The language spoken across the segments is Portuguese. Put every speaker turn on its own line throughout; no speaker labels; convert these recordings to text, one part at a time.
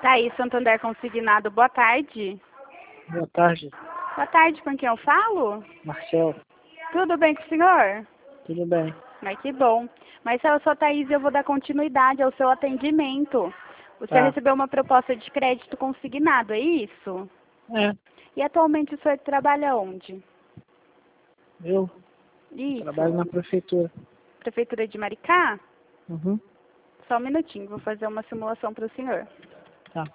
Thaís Santander Consignado, boa tarde.
Boa tarde,
Boa tarde, com quem eu falo?
Marcel.
Tudo bem com o senhor?
Tudo bem?
Mas que bom. Marcelo, eu sou a Thaís e eu vou dar continuidade ao seu atendimento. O senhor
Tá.
recebeu uma proposta de crédito consignado, é isso?
É,
E atualmente o senhor trabalha onde?
eu
Isso.
trabalho na prefeitura.
Prefeitura de Maricá?
Uhum.
Só um minutinho, vou fazer uma simulação para o senhor.
Tá.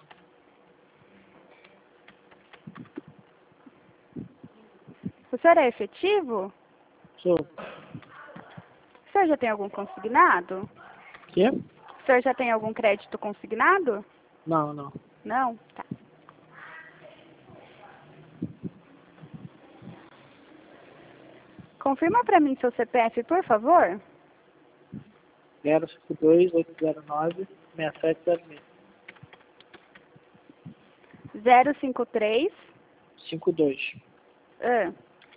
O senhor é efetivo?
Sou.
O senhor já tem algum consignado?
Quê?
O senhor já tem algum crédito consignado?
Não, não.
Não? Tá. Confirma para mim seu CPF, por favor.
052-809-6706.
053.
52.
Ah,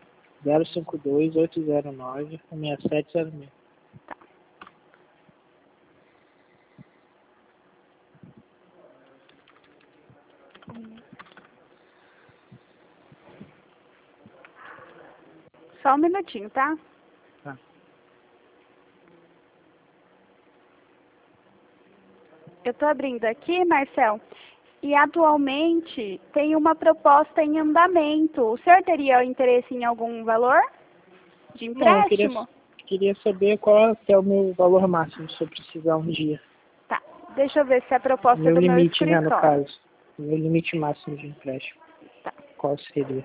052-809-6706.
tá. Só um minutinho, tá?
Tá.
Eu tô abrindo aqui, Marcel, e atualmente tem uma proposta em andamento. O senhor teria interesse em algum valor de
Não, eu
empréstimo?
queria saber qual é o meu valor máximo se eu precisar um dia.
Tá. Deixa eu ver se é a proposta
Meu
do meu
limite, né, no
escritório.
caso. Meu limite máximo de empréstimo.
Tá.
Qual seria?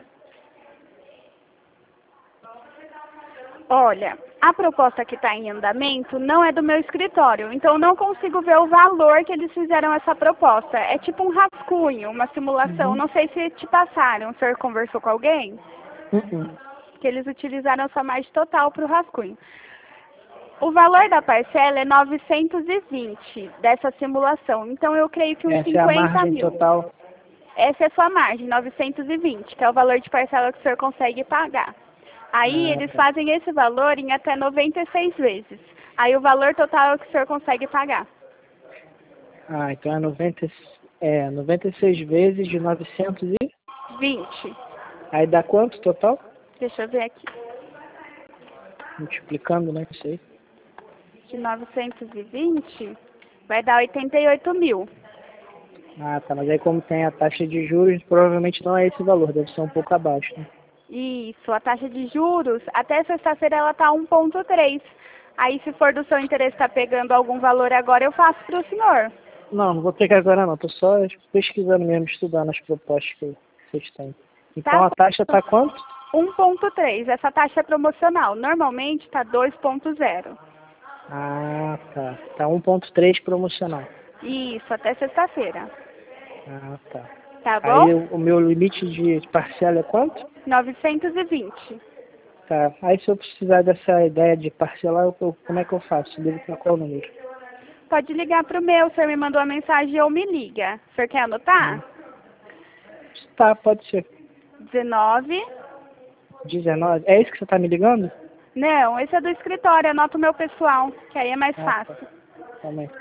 Olha, a proposta que está em andamento não é do meu escritório, então eu não consigo ver o valor que eles fizeram essa proposta. É tipo um rascunho, uma simulação.
Uhum.
Não sei se te passaram. O senhor conversou com alguém?
Uhum.
Que eles utilizaram essa margem total para o rascunho. O valor da parcela é 920 dessa simulação. Então eu creio que uns
Essa é a
50
margem
mil.
total.
Essa é a sua margem, 920, que é o valor de parcela que o senhor consegue pagar. Aí
Ah,
eles
tá.
fazem esse valor em até 96 vezes. Aí o valor total é o que o senhor consegue pagar.
Ah, então é 96 vezes de 900 e...
20.
Aí dá quanto total?
Deixa eu ver aqui.
Multiplicando, né? Isso aí.
De 920 vai dar 88 mil.
Ah, tá. Mas aí como tem a taxa de juros, provavelmente não é esse valor. Deve ser um pouco abaixo, né?
Isso, a taxa de juros, até sexta-feira ela tá 1,3. Aí se for do seu interesse estar pegando algum valor agora, eu faço para o senhor.
Não, não vou pegar agora não. Tô só pesquisando mesmo, estudando as propostas que vocês têm. Então
Tá
a taxa tá quanto?
1,3. Essa taxa é promocional. Normalmente tá 2,0.
Ah, tá. Tá 1,3 promocional.
Isso, até sexta-feira.
Ah, tá.
Tá bom?
Aí o meu limite de parcela é quanto?
920.
Tá. Aí se eu precisar dessa ideia de parcelar, como é que eu faço? Devo para qual número?
Pode ligar pro meu, o senhor me mandou uma mensagem ou me liga. O senhor quer anotar?
Tá, pode ser.
19.
19. É isso que você tá me ligando?
Não, esse é do escritório, anota o meu pessoal, que aí é mais
Ah, tá.
fácil.
Calma aí.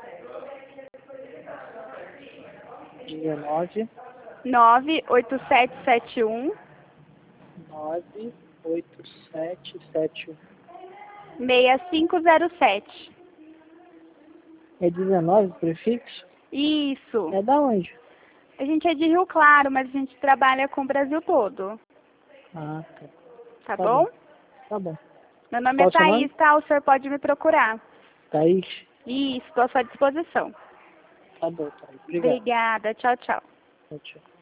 19
98771
98771.
6507.
É 19 o prefixo?
Isso.
É da onde?
A gente é de Rio Claro, mas a gente trabalha com o Brasil todo.
Ah, tá.
Tá
Tá
bom?
bom. Tá bom.
Meu nome é
Qual o seu nome?
Thaís, tá? O senhor pode me procurar.
Thaís?
Isso, estou à sua disposição.
Tá bom, Thaís. Obrigado.
Obrigada. Tchau, tchau.
Tchau, tchau.